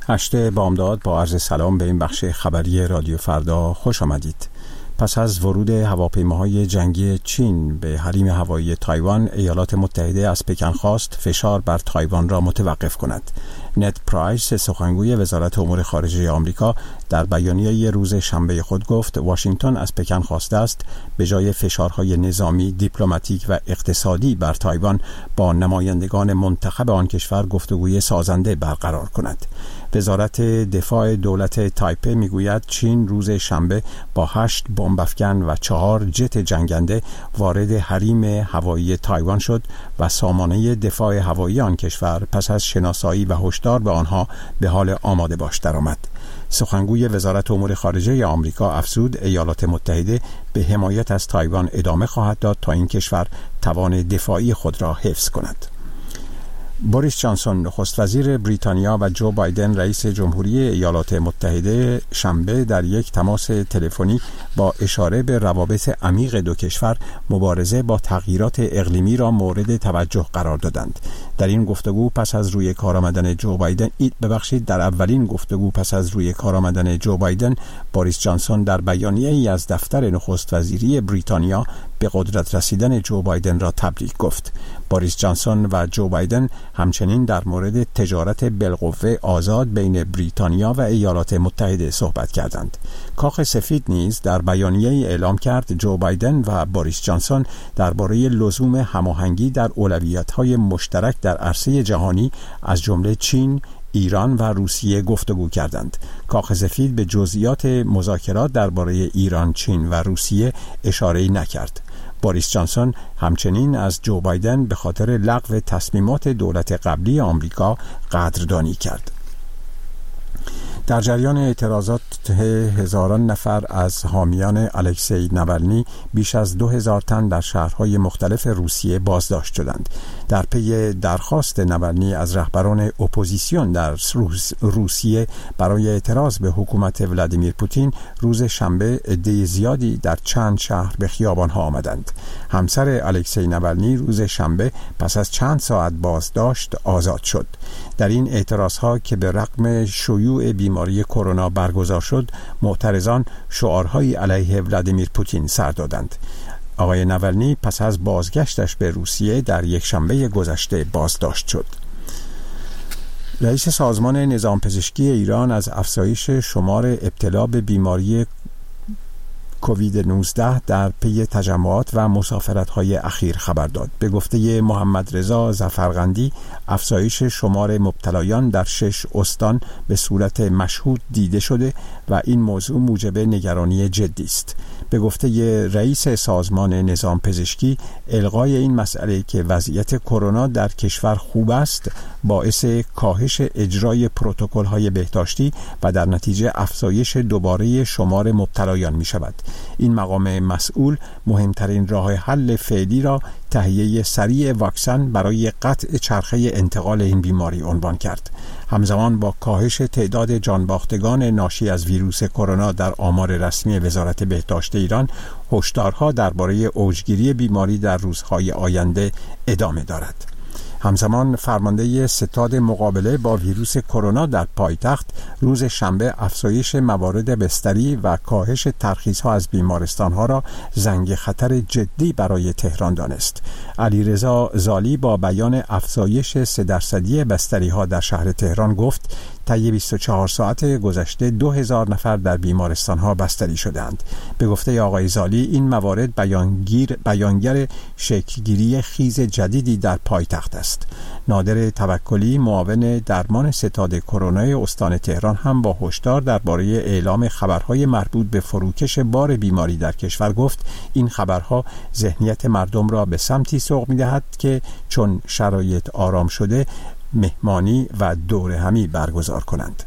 8 بامداد با عرض سلام به این بخش خبری رادیو فردا خوش آمدید. پس از ورود هواپیماهای جنگی چین به حریم هوایی تایوان، ایالات متحده از پکن خواست فشار بر تایوان را متوقف کند. نت پرایس، سخنگوی وزارت امور خارجه آمریکا، در بیانیه روز شنبه خود گفت واشنگتن از پکن خواسته است به جای فشارهای نظامی، دیپلماتیک و اقتصادی بر تایوان با نمایندگان منتخب آن کشور گفتگوی سازنده برقرار کند. وزارت دفاع دولت تایپه میگوید چین روز شنبه با 8 بمب افکن و 4 جت جنگنده وارد حریم هوایی تایوان شد و سامانه دفاع هوایی آن کشور پس از شناسایی و هشدار به آنها به حال آماده باش درآمد. سخنگوی وزارت امور خارجه آمریکا افزود ایالات متحده به حمایت از تایوان ادامه خواهد داد تا این کشور توان دفاعی خود را حفظ کند. بوریس جانسون، نخست وزیر بریتانیا، و جو بایدن، رئیس جمهوری ایالات متحده، شنبه در یک تماس تلفنی با اشاره به روابط عمیق دو کشور مبارزه با تغییرات اقلیمی را مورد توجه قرار دادند. در این گفتگو پس از روی کار آمدن جو بایدن در اولین گفتگو پس از روی کار آمدن جو بایدن، بوریس جانسون در بیانیه‌ای از دفتر نخست وزیری بریتانیا به قدرت رسیدن جو بایدن را تبریک گفت. بوریس جانسون و جو بایدن همچنین در مورد تجارت بالقوه آزاد بین بریتانیا و ایالات متحده صحبت کردند. کاخ سفید نیز در بیانیه‌ای اعلام کرد جو بایدن و بوریس جانسون درباره لزوم هماهنگی در اولویت‌های مشترک در عرصه جهانی از جمله چین، ایران و روسیه گفتگو کردند. کاخ سفید به جزئیات مذاکرات درباره ایران، چین و روسیه اشاره‌ای نکرد. بوریس جانسون همچنین از جو بایدن به خاطر لغو تصمیمات دولت قبلی آمریکا قدردانی کرد. در جریان اعتراضات هزاران نفر از حامیان الکسی ناوالنی بیش از 2000 تن در شهرهای مختلف روسیه بازداشت شدند. در پی درخواست ناوالنی از رهبران اپوزیسیون در روسیه برای اعتراض به حکومت ولادیمیر پوتین، روز شنبه عده زیادی در چند شهر به خیابان‌ها آمدند. همسر الکسی ناوالنی روز شنبه پس از چند ساعت بازداشت آزاد شد. در این اعتراضها که به رغم شیوع بیماری کرونا برگزار شد، معترضان شعارهایی علیه ولادیمیر پوتین سر دادند. آقای ناوالنی پس از بازگشتش به روسیه در یک شنبه گذشته بازداشت شد. رئیس سازمان نظام پزشکی ایران از افزایش شمار ابتلا به بیماری کووید 19 در پی تجمعات و مسافرت‌های اخیر خبر داد. به گفته محمد رضا ظفرقندی، افزایش شمار مبتلایان در 6 استان به صورت مشهود دیده شده و این موضوع موجب نگرانی جدی است. به گفته رئیس سازمان نظام پزشکی، الغای این مسئله که وضعیت کرونا در کشور خوب است باعث کاهش اجرای پروتکل‌های بهداشتی و در نتیجه افزایش دوباره شمار مبتلایان می شود. این مقام مسئول مهمترین راه حل فعلی را تهیه سریع واکسن برای قطع چرخه انتقال این بیماری عنوان کرد. همزمان با کاهش تعداد جانباختگان ناشی از ویروس کرونا در آمار رسمی وزارت بهداشت ایران، هشدارها درباره اوجگیری بیماری در روزهای آینده ادامه دارد. همزمان فرمانده ستاد مقابله با ویروس کرونا در پایتخت روز شنبه افزایش موارد بستری و کاهش ترخیص‌ها از بیمارستان‌ها را زنگ خطر جدی برای تهران دانست. علیرضا زالی با بیان افزایش 3% بستری‌ها در شهر تهران گفت طی 24 ساعت گذشته 2000 نفر در بیمارستان‌ها بستری شدند. به گفته آقای زالی، این موارد بیانگر شکل‌گیری خیز جدیدی در پایتخت است. نادر توکلی، معاون درمان ستاد کرونا استان تهران، هم با هشدار درباره اعلام خبرهای مربوط به فروکش بار بیماری در کشور گفت این خبرها ذهنیت مردم را به سمتی سوق می‌دهد که چون شرایط آرام شده مهمانی و دوره همی برگزار کنند.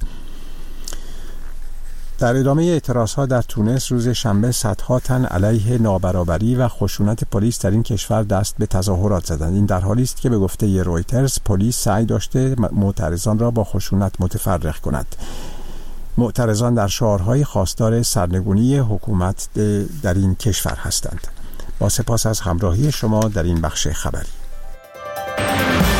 در ادامه اعتراضها در تونس روز شنبه صدها تن علیه نابرابری و خشونت پلیس در این کشور دست به تظاهرات زدند. این در حالی است که به گفته رویترز پلیس سعی داشته معترضان را با خشونت متفرق کند. معترضان در شعارهای خواستار سرنگونی حکومت در این کشور هستند. با سپاس از همراهی شما در این بخش خبری.